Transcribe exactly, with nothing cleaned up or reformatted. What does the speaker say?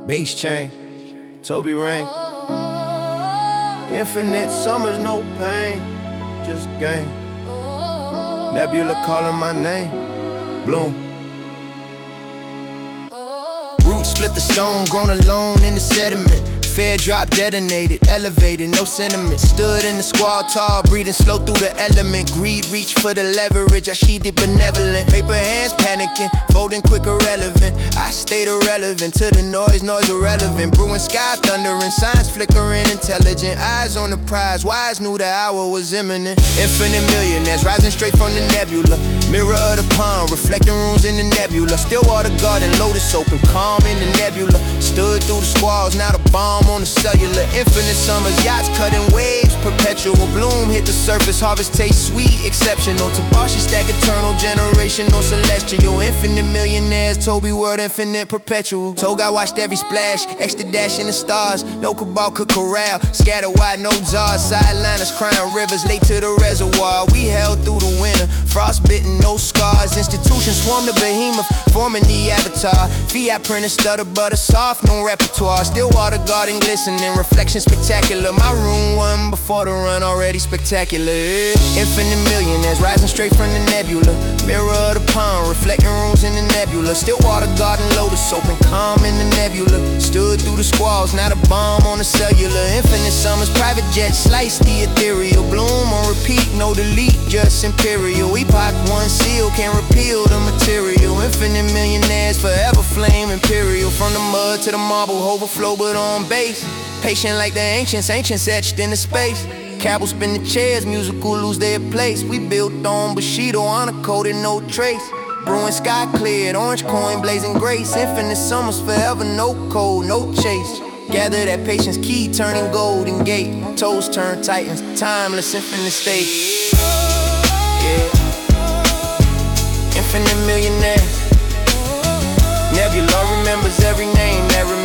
Bass chain, Toby Rain. Infinite summers, no pain, just gain. Nebula calling my name, Bloom. Roots split the stone, grown alone in the sediment. Fair drop detonated, elevated, no sentiment. Stood in the squall tall, breathing slow through the element. Greed reach for the leverage, I sheathed benevolent. Paper hands panicking, folding quick irrelevant. I stayed irrelevant to the noise, noise irrelevant. Brewing sky thundering, signs flickering. Intelligent eyes on the prize, wise knew the hour was imminent. Infinite millionaires rising straight from the nebula. Mirror of the pond, reflecting runes in the nebula. Stillwater garden, lotus open, calm in the nebula. Stood through the squalls, now the bomb on the cellular. Infinite summers, yachts cutting waves, perpetual. Bloom hit the surface, harvest taste sweet, exceptional. Tabashi stack eternal, generational, celestial. Infinite millionaires, Toby world, infinite, perpetual. Told I watched every splash, extra dash in the stars. No cabal could corral, scatter wide, no jars. Sideliners crying rivers, late to the reservoir. We held through the winter, frostbitten, no scars. Institutions swarm the behemoth, forming the avatar. Fiat printed, stutter butter, soft, no repertoire. Stillwater garden glistening, reflection spectacular. My room one before the run, already spectacular. Infinite millionaires rising straight from the nebula. Mirror of the pond, reflecting rooms in the nebula. Stillwater garden, lotus open, calm in the nebula. Stood through the squalls, now the bomb on the cellular. Infinite summers, private jet, slice the ethereal. Bloom on repeat, no delete, just imperial. Epoch one seal, can't repeal the material. Infinite millionaires, forever flame imperial. From the mud to the marble, overflow but on base. Patient like the ancients, ancients etched into space. Cabal spin the chairs, musical lose their place. We built on Bushido, honor coded, no trace. Brewing sky cleared, orange coin blazing grace. Infinite summers forever, no code, no chase. Gather that patience key, turning golden gate. Toes turn titans, timeless, infinite state. Yeah. Infinite millionaires. Nebula remembers every name that remains.